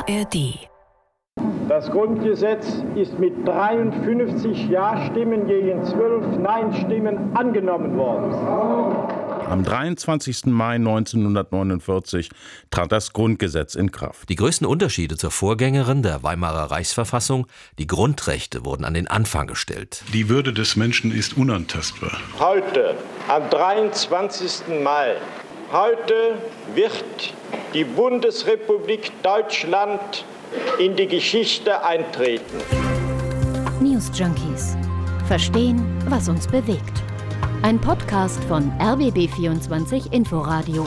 ARD. Das Grundgesetz ist mit 53 Ja-Stimmen gegen 12 Nein-Stimmen angenommen worden. Am 23. Mai 1949 trat das Grundgesetz in Kraft. Die größten Unterschiede zur Vorgängerin, der Weimarer Reichsverfassung, die Grundrechte wurden an den Anfang gestellt. Die Würde des Menschen ist unantastbar. Heute, am 23. Mai, heute wird die Bundesrepublik Deutschland in die Geschichte eintreten. News Junkies. Verstehen, was uns bewegt. Ein Podcast von RBB24 Inforadio.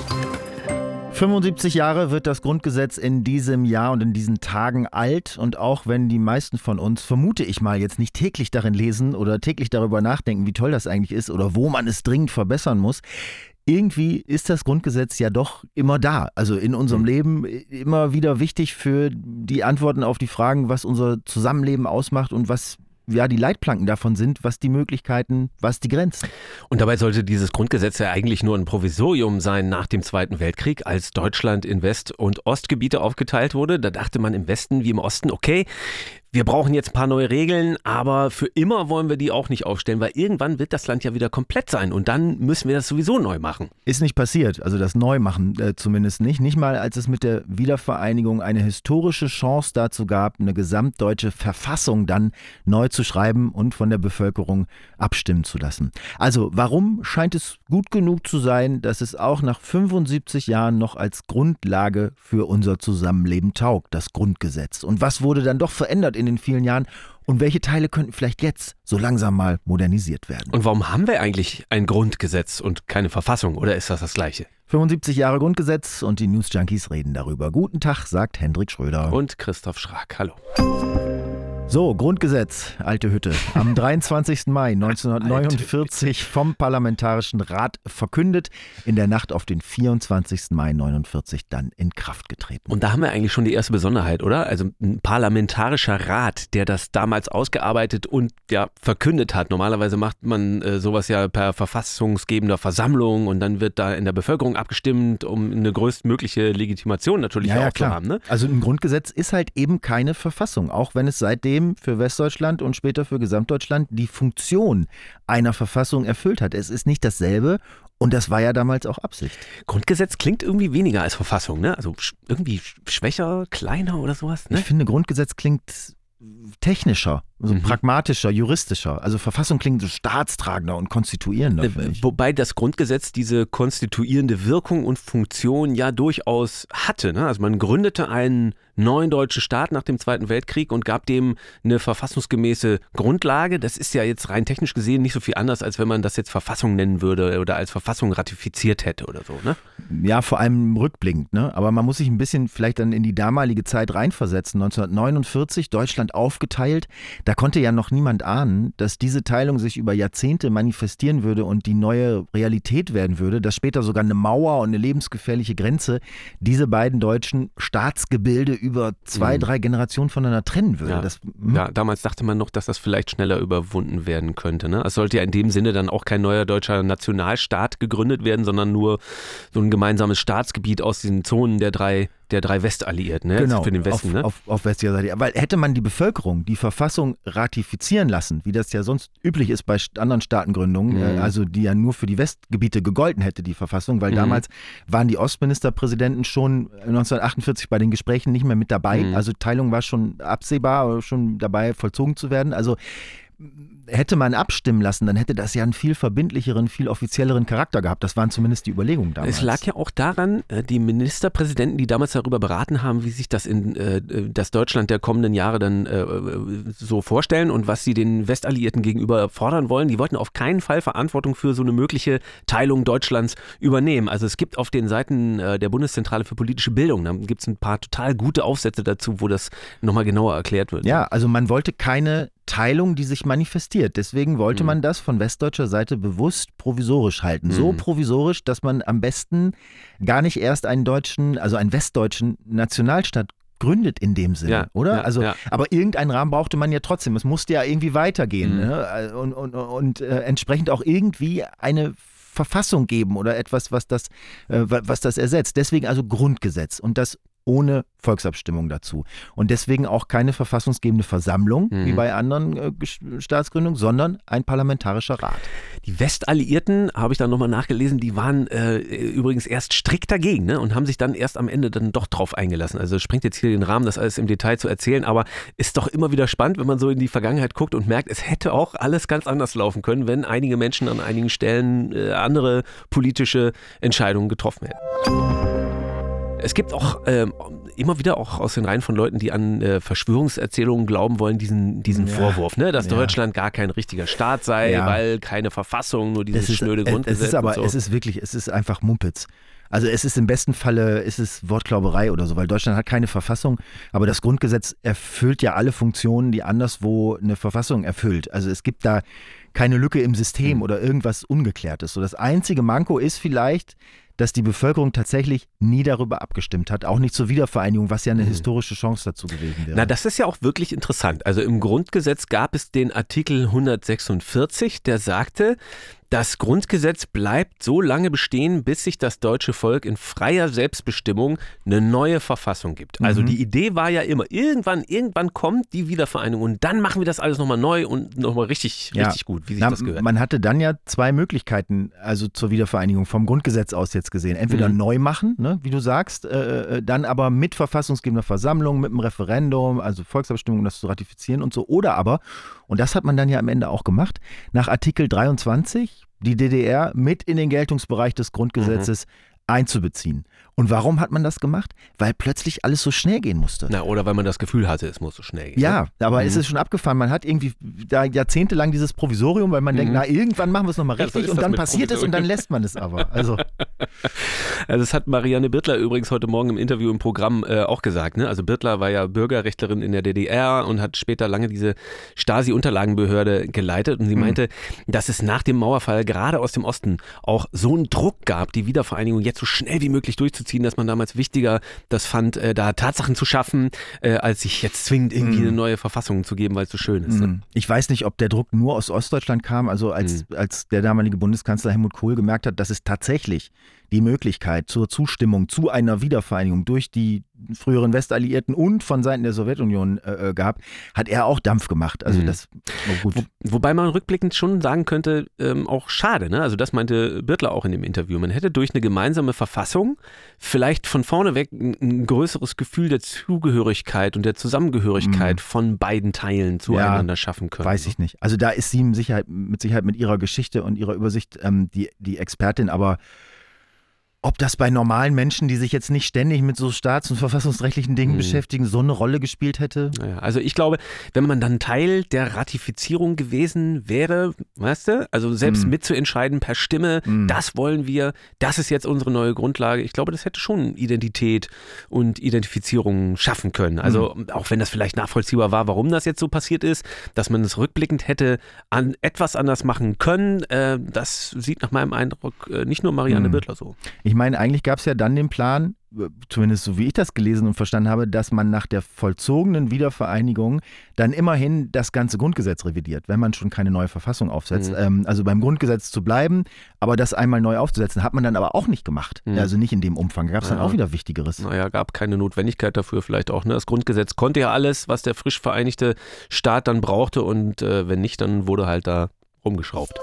75 Jahre wird das Grundgesetz in diesem Jahr und in diesen Tagen alt. Und auch wenn die meisten von uns, vermute ich mal, jetzt nicht täglich darin lesen oder täglich darüber nachdenken, wie toll das eigentlich ist oder wo man es dringend verbessern muss, irgendwie ist das Grundgesetz ja doch immer da. Also in unserem Leben immer wieder wichtig für die Antworten auf die Fragen, was unser Zusammenleben ausmacht und was die Leitplanken davon sind, was die Möglichkeiten, was die Grenzen. Und dabei sollte dieses Grundgesetz ja eigentlich nur ein Provisorium sein nach dem Zweiten Weltkrieg, als Deutschland in West- und Ostgebiete aufgeteilt wurde. Da dachte man im Westen wie im Osten, okay, wir brauchen jetzt ein paar neue Regeln, aber für immer wollen wir die auch nicht aufstellen, weil irgendwann wird das Land ja wieder komplett sein und dann müssen wir das sowieso neu machen. Ist nicht passiert, also das Neumachen zumindest nicht. Nicht mal, als es mit der Wiedervereinigung eine historische Chance dazu gab, eine gesamtdeutsche Verfassung dann neu zu schreiben und von der Bevölkerung abstimmen zu lassen. Also warum scheint es gut genug zu sein, dass es auch nach 75 Jahren noch als Grundlage für unser Zusammenleben taugt, das Grundgesetz? Und was wurde dann doch verändert in den vielen Jahren und welche Teile könnten vielleicht jetzt so langsam mal modernisiert werden? Und warum haben wir eigentlich ein Grundgesetz und keine Verfassung, oder ist das das Gleiche? 75 Jahre Grundgesetz und die News Junkies reden darüber. Guten Tag, sagt Hendrik Schröder. Und Christoph Schrag. Hallo. So, Grundgesetz, alte Hütte. Am 23. Mai 1949 vom Parlamentarischen Rat verkündet, in der Nacht auf den 24. Mai 1949 dann in Kraft getreten. Und da haben wir eigentlich schon die erste Besonderheit, oder? Also ein Parlamentarischer Rat, der das damals ausgearbeitet und ja verkündet hat. Normalerweise macht man sowas ja per verfassungsgebender Versammlung und dann wird da in der Bevölkerung abgestimmt, um eine größtmögliche Legitimation natürlich auch zu haben. Ne? Also ein Grundgesetz ist halt eben keine Verfassung, auch wenn es seitdem für Westdeutschland und später für Gesamtdeutschland die Funktion einer Verfassung erfüllt hat. Es ist nicht dasselbe und das war ja damals auch Absicht. Grundgesetz klingt irgendwie weniger als Verfassung, ne? Also irgendwie schwächer, kleiner oder sowas, ne? Ich finde, Grundgesetz klingt technischer, also pragmatischer, juristischer. Also Verfassung klingt so staatstragender und konstituierender. Wobei das Grundgesetz diese konstituierende Wirkung und Funktion ja durchaus hatte. Ne? Also man gründete einen neuen deutschen Staat nach dem Zweiten Weltkrieg und gab dem eine verfassungsgemäße Grundlage. Das ist ja jetzt rein technisch gesehen nicht so viel anders, als wenn man das jetzt Verfassung nennen würde oder als Verfassung ratifiziert hätte oder so. Ne? Ja, vor allem rückblickend. Ne? Aber man muss sich ein bisschen vielleicht dann in die damalige Zeit reinversetzen. 1949, Deutschland aufgeteilt. Da konnte ja noch niemand ahnen, dass diese Teilung sich über Jahrzehnte manifestieren würde und die neue Realität werden würde, dass später sogar eine Mauer und eine lebensgefährliche Grenze diese beiden deutschen Staatsgebilde über 2-3 Generationen voneinander trennen würde. Ja, damals dachte man noch, dass das vielleicht schneller überwunden werden könnte. Ne? Es sollte ja in dem Sinne dann auch kein neuer deutscher Nationalstaat gegründet werden, sondern nur so ein gemeinsames Staatsgebiet aus den Zonen der drei Westalliierten, ne? Genau, für den Westen. Auf westlicher Seite. Weil hätte man die Bevölkerung die Verfassung ratifizieren lassen, wie das ja sonst üblich ist bei anderen Staatengründungen, also die ja nur für die Westgebiete gegolten hätte, die Verfassung, weil damals waren die Ostministerpräsidenten schon 1948 bei den Gesprächen nicht mehr mit dabei. Also Teilung war schon absehbar, schon dabei vollzogen zu werden. Also hätte man abstimmen lassen, dann hätte das ja einen viel verbindlicheren, viel offizielleren Charakter gehabt. Das waren zumindest die Überlegungen damals. Es lag ja auch daran, die Ministerpräsidenten, die damals darüber beraten haben, wie sich das in das Deutschland der kommenden Jahre dann so vorstellen und was sie den Westalliierten gegenüber fordern wollen, die wollten auf keinen Fall Verantwortung für so eine mögliche Teilung Deutschlands übernehmen. Also es gibt auf den Seiten der Bundeszentrale für politische Bildung, da gibt es ein paar total gute Aufsätze dazu, wo das nochmal genauer erklärt wird. Ja, also man wollte keine Teilung, die sich manifestiert. Deswegen wollte man das von westdeutscher Seite bewusst provisorisch halten. So provisorisch, dass man am besten gar nicht erst einen deutschen, also einen westdeutschen Nationalstaat gründet in dem Sinne, oder? Aber irgendeinen Rahmen brauchte man ja trotzdem. Es musste ja irgendwie weitergehen, ne? Und entsprechend auch irgendwie eine Verfassung geben oder etwas, was das ersetzt. Deswegen also Grundgesetz. Und das ohne Volksabstimmung dazu. Und deswegen auch keine verfassungsgebende Versammlung, wie bei anderen Staatsgründungen, sondern ein parlamentarischer Rat. Die Westalliierten, habe ich dann nochmal nachgelesen, die waren übrigens erst strikt dagegen, ne? Und haben sich dann erst am Ende dann doch drauf eingelassen. Also es sprengt jetzt hier den Rahmen, das alles im Detail zu erzählen, aber ist doch immer wieder spannend, wenn man so in die Vergangenheit guckt und merkt, es hätte auch alles ganz anders laufen können, wenn einige Menschen an einigen Stellen andere politische Entscheidungen getroffen hätten. Es gibt auch immer wieder auch aus den Reihen von Leuten, die an Verschwörungserzählungen glauben wollen, diesen Vorwurf, ne? Dass Deutschland gar kein richtiger Staat sei, weil keine Verfassung, nur dieses schnöde Grundgesetz. Es ist einfach Mumpitz. Also es ist im besten Falle Wortklauberei oder so, weil Deutschland hat keine Verfassung, aber das Grundgesetz erfüllt ja alle Funktionen, die anderswo eine Verfassung erfüllt. Also es gibt da keine Lücke im System oder irgendwas Ungeklärtes. So, das einzige Manko ist vielleicht, dass die Bevölkerung tatsächlich nie darüber abgestimmt hat, auch nicht zur Wiedervereinigung, was ja eine historische Chance dazu gewesen wäre. Na, das ist ja auch wirklich interessant. Also im Grundgesetz gab es den Artikel 146, der sagte, das Grundgesetz bleibt so lange bestehen, bis sich das deutsche Volk in freier Selbstbestimmung eine neue Verfassung gibt. Also die Idee war ja immer, irgendwann kommt die Wiedervereinigung und dann machen wir das alles nochmal neu und nochmal richtig gut, wie sich das gehört. Man hatte dann ja zwei Möglichkeiten, also zur Wiedervereinigung vom Grundgesetz aus jetzt gesehen. Entweder neu machen, ne, wie du sagst, dann aber mit verfassungsgebender Versammlung, mit einem Referendum, also Volksabstimmung, um das zu ratifizieren und so. Oder aber, und das hat man dann ja am Ende auch gemacht, nach Artikel 23 die DDR mit in den Geltungsbereich des Grundgesetzes einzubeziehen. Und warum hat man das gemacht? Weil plötzlich alles so schnell gehen musste. Na, oder weil man das Gefühl hatte, es muss so schnell gehen. Ja, aber es ist schon abgefahren. Man hat irgendwie da jahrzehntelang dieses Provisorium, weil man denkt, na, irgendwann machen wir es nochmal richtig und dann passiert es und dann lässt man es aber. Also das hat Marianne Birtler übrigens heute Morgen im Interview im Programm auch gesagt. Ne? Also Birtler war ja Bürgerrechtlerin in der DDR und hat später lange diese Stasi-Unterlagenbehörde geleitet und sie meinte, dass es nach dem Mauerfall gerade aus dem Osten auch so einen Druck gab, die Wiedervereinigung jetzt so schnell wie möglich durchzuziehen, dass man damals wichtiger das fand, da Tatsachen zu schaffen, als sich jetzt zwingend irgendwie eine neue Verfassung zu geben, weil es so schön ist. Ne? Ich weiß nicht, ob der Druck nur aus Ostdeutschland kam, also als der damalige Bundeskanzler Helmut Kohl gemerkt hat, dass es tatsächlich die Möglichkeit zur Zustimmung zu einer Wiedervereinigung durch die früheren Westalliierten und von Seiten der Sowjetunion gab, hat er auch Dampf gemacht. Also das war gut. Wobei man rückblickend schon sagen könnte, auch schade, ne? Also das meinte Birtler auch in dem Interview. Man hätte durch eine gemeinsame Verfassung vielleicht von vorne weg ein größeres Gefühl der Zugehörigkeit und der Zusammengehörigkeit von beiden Teilen zueinander schaffen können. Weiß ich nicht. Also da ist sie mit Sicherheit mit ihrer Geschichte und ihrer Übersicht die Expertin, aber ob das bei normalen Menschen, die sich jetzt nicht ständig mit so staats- und verfassungsrechtlichen Dingen beschäftigen, so eine Rolle gespielt hätte? Naja, also ich glaube, wenn man dann Teil der Ratifizierung gewesen wäre, weißt du, also selbst mitzuentscheiden per Stimme, das wollen wir, das ist jetzt unsere neue Grundlage, ich glaube, das hätte schon Identität und Identifizierung schaffen können. Also auch wenn das vielleicht nachvollziehbar war, warum das jetzt so passiert ist, dass man es rückblickend hätte etwas anders machen können, das sieht nach meinem Eindruck nicht nur Marianne Birtler so. Ich meine, eigentlich gab es ja dann den Plan, zumindest so wie ich das gelesen und verstanden habe, dass man nach der vollzogenen Wiedervereinigung dann immerhin das ganze Grundgesetz revidiert, wenn man schon keine neue Verfassung aufsetzt. Also beim Grundgesetz zu bleiben, aber das einmal neu aufzusetzen, hat man dann aber auch nicht gemacht. Also nicht in dem Umfang. Gab es dann auch wieder Wichtigeres. Naja, gab keine Notwendigkeit dafür vielleicht auch. Ne? Das Grundgesetz konnte ja alles, was der frisch vereinigte Staat dann brauchte und wenn nicht, dann wurde halt da rumgeschraubt.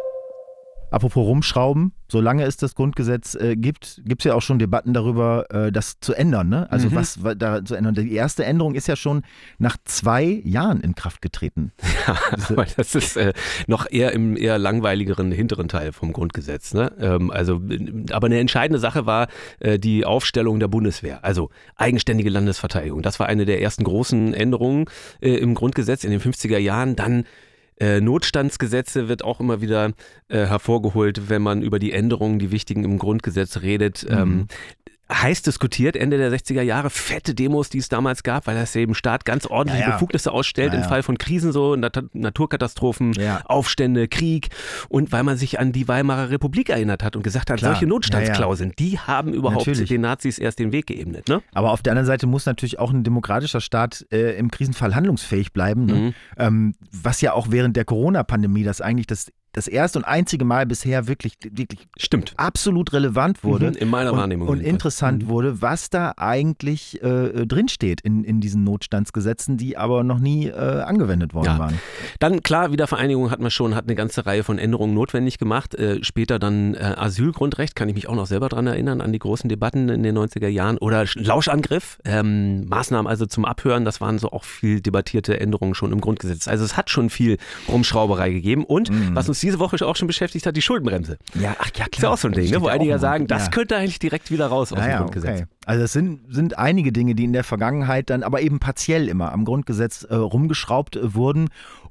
Apropos rumschrauben, solange es das Grundgesetz gibt es ja auch schon Debatten darüber, das zu ändern. Ne? Also was da zu ändern. Die erste Änderung ist ja schon nach 2 Jahren in Kraft getreten. Ja, aber das ist noch eher im eher langweiligeren hinteren Teil vom Grundgesetz. Ne? Aber eine entscheidende Sache war die Aufstellung der Bundeswehr, also eigenständige Landesverteidigung. Das war eine der ersten großen Änderungen im Grundgesetz in den 50er Jahren. Dann Notstandsgesetze wird auch immer wieder hervorgeholt, wenn man über die Änderungen, die wichtigen im Grundgesetz redet. Heiß diskutiert, Ende der 60er Jahre, fette Demos, die es damals gab, weil das dem Staat ganz ordentliche Befugnisse ausstellt im Fall von Krisen, so Naturkatastrophen, Aufstände, Krieg und weil man sich an die Weimarer Republik erinnert hat und gesagt hat, solche Notstandsklauseln, die haben überhaupt den Nazis erst den Weg geebnet. Ne? Aber auf der anderen Seite muss natürlich auch ein demokratischer Staat im Krisenfall handlungsfähig bleiben, ne? Was ja auch während der Corona-Pandemie das eigentlich das das erste und einzige Mal bisher wirklich Stimmt. absolut relevant wurde. In meiner Wahrnehmung. Und interessant wurde, was da eigentlich drinsteht in diesen Notstandsgesetzen, die aber noch nie angewendet worden waren. Dann klar, Wiedervereinigung hat eine ganze Reihe von Änderungen notwendig gemacht. Später dann Asylgrundrecht, kann ich mich auch noch selber dran erinnern, an die großen Debatten in den 90er Jahren. Oder Lauschangriff, Maßnahmen also zum Abhören, das waren so auch viel debattierte Änderungen schon im Grundgesetz. Also es hat schon viel Rumschrauberei gegeben. Und was uns diese Woche auch schon beschäftigt hat, die Schuldenbremse. Ja, klar. Ist ja auch so ein Ding, ne, wo einige ja sagen, das könnte eigentlich direkt wieder raus aus dem Grundgesetz. Okay. Also es sind einige Dinge, die in der Vergangenheit dann aber eben partiell immer am Grundgesetz rumgeschraubt wurden.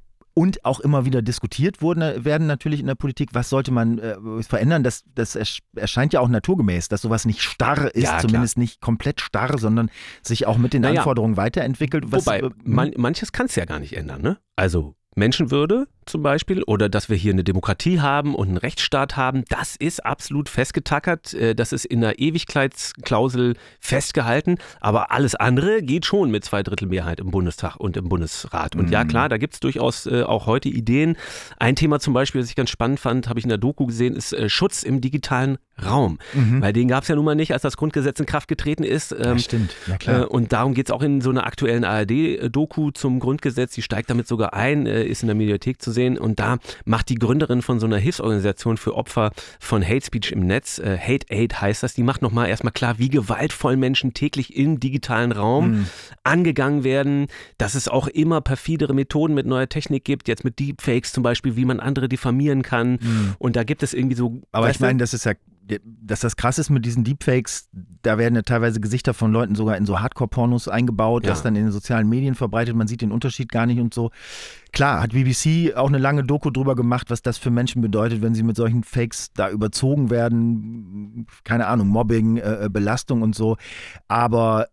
Und auch immer wieder diskutiert werden natürlich in der Politik, was sollte man verändern, das erscheint ja auch naturgemäß, dass sowas nicht starr ist, zumindest nicht komplett starr, sondern sich auch mit den Anforderungen weiterentwickelt. Wobei, manches kann es ja gar nicht ändern, ne? Also Menschenwürde zum Beispiel oder dass wir hier eine Demokratie haben und einen Rechtsstaat haben, das ist absolut festgetackert, das ist in der Ewigkeitsklausel festgehalten, aber alles andere geht schon mit 2/3 Mehrheit im Bundestag und im Bundesrat. Und ja klar, da gibt es durchaus auch heute Ideen. Ein Thema zum Beispiel, das ich ganz spannend fand, habe ich in der Doku gesehen, ist Schutz im digitalen Raum. Weil den gab es ja nun mal nicht, als das Grundgesetz in Kraft getreten ist. Ja, stimmt, ja klar. Und darum geht es auch in so einer aktuellen ARD-Doku zum Grundgesetz, die steigt damit sogar ein, ist in der Mediathek zu sehen und da macht die Gründerin von so einer Hilfsorganisation für Opfer von Hate Speech im Netz, Hate Aid heißt das, die macht nochmal erstmal klar, wie gewaltvoll Menschen täglich im digitalen Raum angegangen werden, dass es auch immer perfidere Methoden mit neuer Technik gibt, jetzt mit Deepfakes zum Beispiel, wie man andere diffamieren kann und da gibt es irgendwie so... Aber ich meine, das ist ja... Dass das krass ist mit diesen Deepfakes, da werden ja teilweise Gesichter von Leuten sogar in so Hardcore-Pornos eingebaut, das dann in den sozialen Medien verbreitet, man sieht den Unterschied gar nicht und so. Klar, hat BBC auch eine lange Doku drüber gemacht, was das für Menschen bedeutet, wenn sie mit solchen Fakes da überzogen werden, keine Ahnung, Mobbing, Belastung und so, aber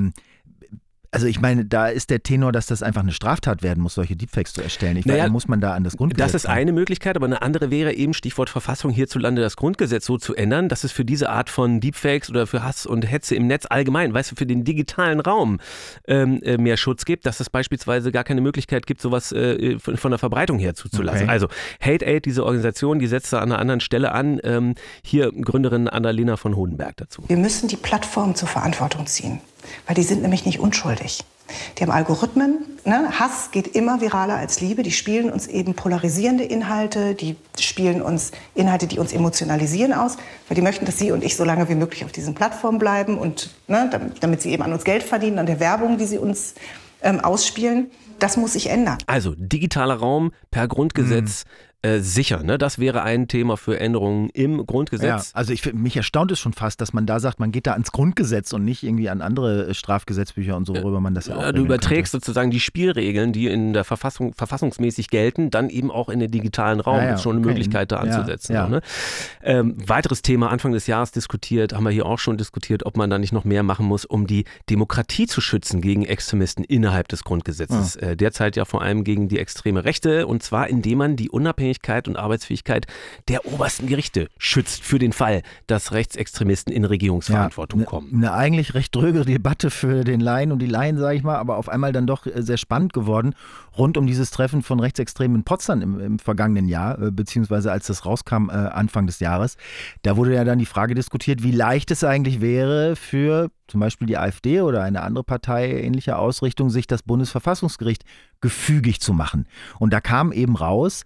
also ich meine, da ist der Tenor, dass das einfach eine Straftat werden muss, solche Deepfakes zu erstellen. Muss man da an das Grundgesetz? Das ist eine Möglichkeit, aber eine andere wäre eben, Stichwort Verfassung, hierzulande das Grundgesetz so zu ändern, dass es für diese Art von Deepfakes oder für Hass und Hetze im Netz allgemein, für den digitalen Raum mehr Schutz gibt, dass es beispielsweise gar keine Möglichkeit gibt, sowas von der Verbreitung her zuzulassen. Okay. Also Hate Aid, diese Organisation, die setzt da an einer anderen Stelle an. Hier Gründerin Annalena von Hohenberg dazu. Wir müssen die Plattformen zur Verantwortung ziehen. Weil die sind nämlich nicht unschuldig. Die haben Algorithmen, ne? Hass geht immer viraler als Liebe, die spielen uns eben polarisierende Inhalte, die spielen uns Inhalte, die uns emotionalisieren aus, weil die möchten, dass Sie und ich so lange wie möglich auf diesen Plattformen bleiben und ne, damit sie eben an uns Geld verdienen, an der Werbung, die sie uns ausspielen. Das muss sich ändern. Also digitaler Raum per Grundgesetz sicher, ne? Das wäre ein Thema für Änderungen im Grundgesetz. Ja, also mich erstaunt es schon fast, dass man da sagt, man geht da ans Grundgesetz und nicht irgendwie an andere Strafgesetzbücher und so, worüber man das ja auch du überträgst sozusagen die Spielregeln, die in der Verfassung verfassungsmäßig gelten, dann eben auch in den digitalen Raum. Das ist schon eine Möglichkeit, da anzusetzen. Ja. Ne? Weiteres Thema, Anfang des Jahres diskutiert, haben wir hier auch schon diskutiert, ob man da nicht noch mehr machen muss, um die Demokratie zu schützen gegen Extremisten innerhalb des Grundgesetzes. Derzeit ja vor allem gegen die extreme Rechte und zwar indem man die Unabhängigkeit und Arbeitsfähigkeit der obersten Gerichte schützt für den Fall, dass Rechtsextremisten in Regierungsverantwortung kommen. Eine eigentlich recht dröge Debatte für den Laien und die Laien, sage ich mal, aber auf einmal dann doch sehr spannend geworden, rund um dieses Treffen von Rechtsextremen in Potsdam im vergangenen Jahr, beziehungsweise als das rauskam Anfang des Jahres. Da wurde ja dann die Frage diskutiert, wie leicht es eigentlich wäre für zum Beispiel die AfD oder eine andere Partei ähnlicher Ausrichtung, sich das Bundesverfassungsgericht gefügig zu machen. Und da kam eben raus,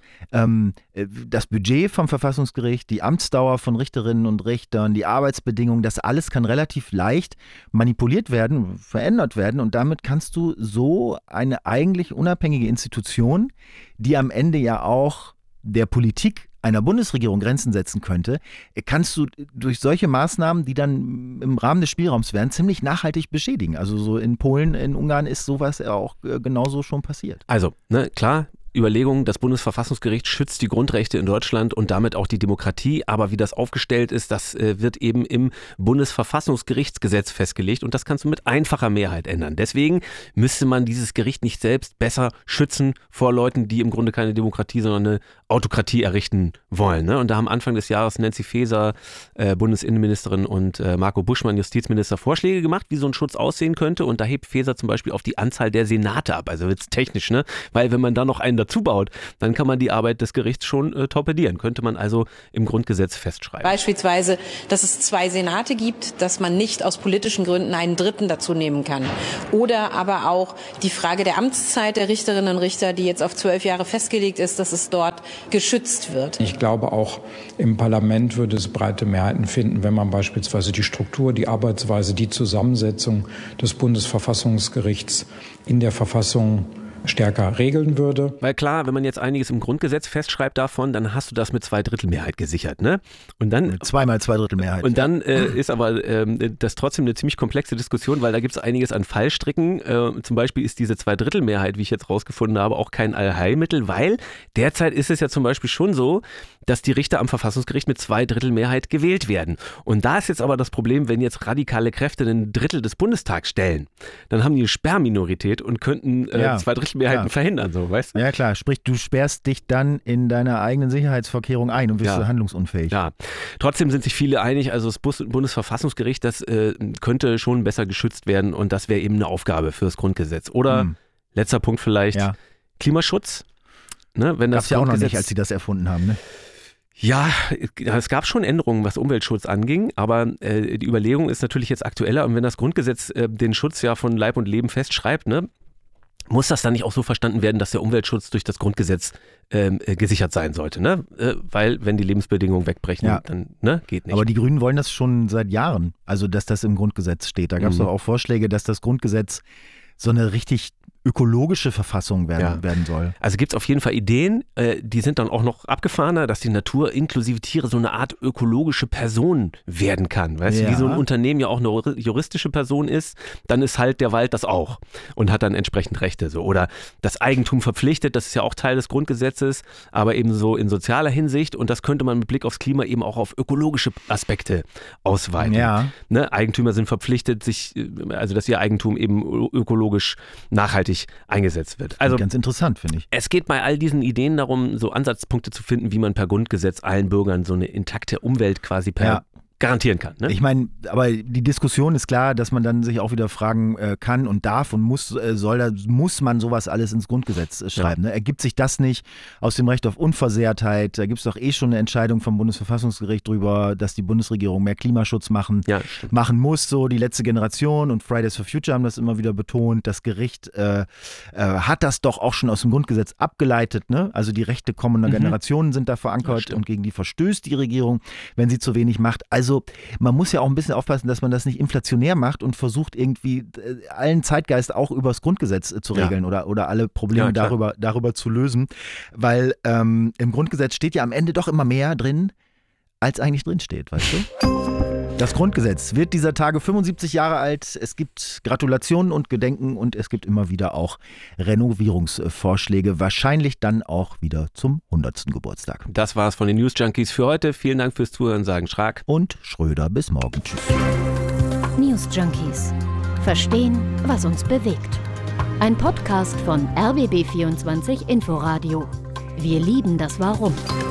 das Budget vom Verfassungsgericht, die Amtsdauer von Richterinnen und Richtern, die Arbeitsbedingungen, das alles kann relativ leicht manipuliert werden, verändert werden und damit kannst du so eine eigentlich unabhängige Institution, die am Ende ja auch der Politik einer Bundesregierung Grenzen setzen könnte, kannst du durch solche Maßnahmen, die dann im Rahmen des Spielraums wären, ziemlich nachhaltig beschädigen. Also so in Polen, in Ungarn ist sowas ja auch genauso schon passiert. Also, ne, klar, Überlegung, das Bundesverfassungsgericht schützt die Grundrechte in Deutschland und damit auch die Demokratie, aber wie das aufgestellt ist, das wird eben im Bundesverfassungsgerichtsgesetz festgelegt und das kannst du mit einfacher Mehrheit ändern. Deswegen müsste man dieses Gericht nicht selbst besser schützen vor Leuten, die im Grunde keine Demokratie, sondern eine Autokratie errichten wollen. Ne? Und da haben Anfang des Jahres Nancy Faeser, Bundesinnenministerin und Marco Buschmann, Justizminister, Vorschläge gemacht, wie so ein Schutz aussehen könnte und da hebt Faeser zum Beispiel auf die Anzahl der Senate ab. Also wird es technisch, ne? Weil wenn man da noch einen dazu baut, dann kann man die Arbeit des Gerichts schon torpedieren. Könnte man also im Grundgesetz festschreiben. Beispielsweise, dass es 2 Senate gibt, dass man nicht aus politischen Gründen einen dritten dazu nehmen kann. Oder aber auch die Frage der Amtszeit der Richterinnen und Richter, die jetzt auf 12 Jahre festgelegt ist, dass es dort geschützt wird. Ich glaube, auch im Parlament würde es breite Mehrheiten finden, wenn man beispielsweise die Struktur, die Arbeitsweise, die Zusammensetzung des Bundesverfassungsgerichts in der Verfassung stärker regeln würde. Weil klar, wenn man jetzt einiges im Grundgesetz festschreibt davon, dann hast du das mit 2/3 gesichert, ne? Und dann 2 mal 2/3. Und dann ist aber das trotzdem eine ziemlich komplexe Diskussion, weil da gibt es einiges an Fallstricken. Zum Beispiel ist diese 2/3, wie ich jetzt rausgefunden habe, auch kein Allheilmittel, weil derzeit ist es ja zum Beispiel schon so, dass die Richter am Verfassungsgericht mit 2/3 gewählt werden. Und da ist jetzt aber das Problem, wenn jetzt radikale Kräfte 1/3 des Bundestags stellen, dann haben die eine Sperrminorität und könnten 2/3 verhindern, so, weißt du? Ja klar, sprich, du sperrst dich dann in deiner eigenen Sicherheitsvorkehrung ein und wirst handlungsunfähig. Ja, trotzdem sind sich viele einig, also das Bundesverfassungsgericht, das könnte schon besser geschützt werden und das wäre eben eine Aufgabe für das Grundgesetz. Oder, letzter Punkt vielleicht, Klimaschutz. Ne, wenn das gab's ja auch noch nicht, als sie das erfunden haben, ne? Ja, es gab schon Änderungen, was Umweltschutz anging, aber die Überlegung ist natürlich jetzt aktueller und wenn das Grundgesetz den Schutz ja von Leib und Leben festschreibt, ne, muss das dann nicht auch so verstanden werden, dass der Umweltschutz durch das Grundgesetz gesichert sein sollte, ne? Weil wenn die Lebensbedingungen wegbrechen, dann geht nicht. Aber die Grünen wollen das schon seit Jahren, also dass das im Grundgesetz steht. Da gab es doch auch Vorschläge, dass das Grundgesetz so eine richtig ökologische Verfassung werden soll. Also gibt es auf jeden Fall Ideen, die sind dann auch noch abgefahrener, dass die Natur inklusive Tiere so eine Art ökologische Person werden kann. Weißt du, wie so ein Unternehmen ja auch eine juristische Person ist, dann ist halt der Wald das auch und hat dann entsprechend Rechte. So. Oder das Eigentum verpflichtet, das ist ja auch Teil des Grundgesetzes, aber eben so in sozialer Hinsicht und das könnte man mit Blick aufs Klima eben auch auf ökologische Aspekte ausweiten. Ja. Ne? Eigentümer sind verpflichtet, dass ihr Eigentum eben ökologisch nachhaltig eingesetzt wird. Also ganz interessant, finde ich. Es geht bei all diesen Ideen darum, so Ansatzpunkte zu finden, wie man per Grundgesetz allen Bürgern so eine intakte Umwelt quasi garantieren kann. Ne? Ich meine, aber die Diskussion ist klar, dass man dann sich auch wieder fragen kann und darf und muss man sowas alles ins Grundgesetz schreiben. Ne? Ergibt sich das nicht aus dem Recht auf Unversehrtheit? Da gibt es doch schon eine Entscheidung vom Bundesverfassungsgericht drüber, dass die Bundesregierung mehr Klimaschutz machen muss. So die letzte Generation und Fridays for Future haben das immer wieder betont. Das Gericht hat das doch auch schon aus dem Grundgesetz abgeleitet. Ne? Also die Rechte kommender Generationen sind da verankert und gegen die verstößt die Regierung, wenn sie zu wenig macht. Also man muss ja auch ein bisschen aufpassen, dass man das nicht inflationär macht und versucht irgendwie allen Zeitgeist auch übers Grundgesetz zu regeln oder alle Probleme darüber zu lösen, weil im Grundgesetz steht ja am Ende doch immer mehr drin, als eigentlich drin steht, weißt du? Das Grundgesetz wird dieser Tage 75 Jahre alt. Es gibt Gratulationen und Gedenken und es gibt immer wieder auch Renovierungsvorschläge, wahrscheinlich dann auch wieder zum 100. Geburtstag. Das war's von den News Junkies für heute. Vielen Dank fürs Zuhören, sagen Schrag und Schröder. Bis morgen. Tschüss. News Junkies. Verstehen, was uns bewegt. Ein Podcast von RBB24 Inforadio. Wir lieben das Warum.